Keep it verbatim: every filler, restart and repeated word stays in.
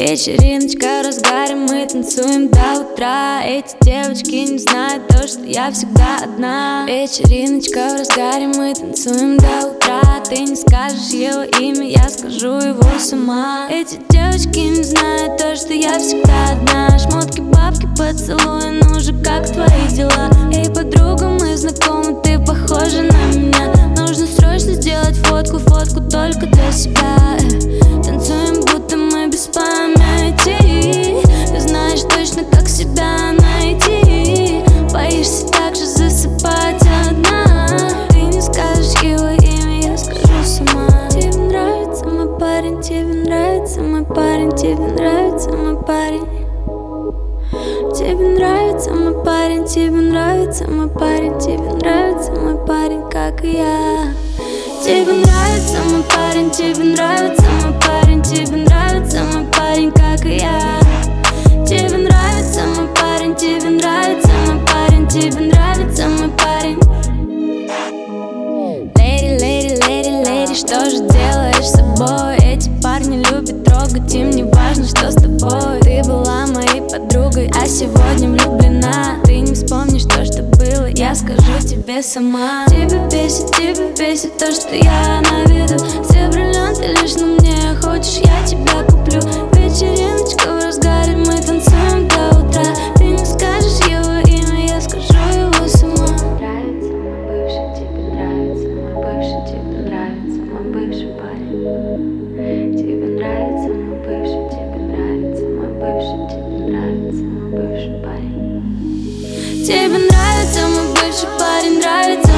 Вечериночка в разгаре, мы танцуем до утра. Эти девочки не знают то, что я всегда одна. Вечериночка в разгаре, мы танцуем до утра. Ты не скажешь его имя, я скажу его сама. Эти девочки не знают то, что я всегда одна. Шмотки, бабки, поцелуи, ну же, как твои дела? Эй, подруга, мы знакомы, ты похожа на меня. Нужно срочно сделать фотку, фотку только для себя. Танцуем, будто мы без памяти. Ты знаешь точно, как себя найти. Боишься так же засыпать одна. Ты не скажешь его имя, я скажу сама. Тебе нравится мой парень, тебе нравится мой парень, тебе нравится мой парень. Тебе нравится мой парень, тебе нравится мой парень, тебе нравится мой парень, как и я. Тебе нравится мой парень, тебе нравится мой парень, тебе нравится мой парень, как и я. Тебе нравится мой парень, тебе нравится мой парень, тебе нравится мой парень. Леди, леди, леди, леди, что же делаешь с собой? Эти парни любят трогать, им не важно, что с тобой. Ты была моей подругой, а сегодня влюблена. Ты не вспомнишь то, что было, я скажу тебе сама. Тебя бесит, тебя бесит то, что я на виду. Все бриллианты лишь на мне, хочешь, я тебя куплю. Вечериночка в разгаре, мы танцуем до утра. Ты не скажешь его имя, я скажу его сама. Нравится мой бывший, тебе нравится мой бывший, тебе нравится мой бывший парень. Тебе нравится мой бывший, тебе нравится мой бывший, тебе нравится мой бывший парень. Тебе нравится мой бывший парень, нравится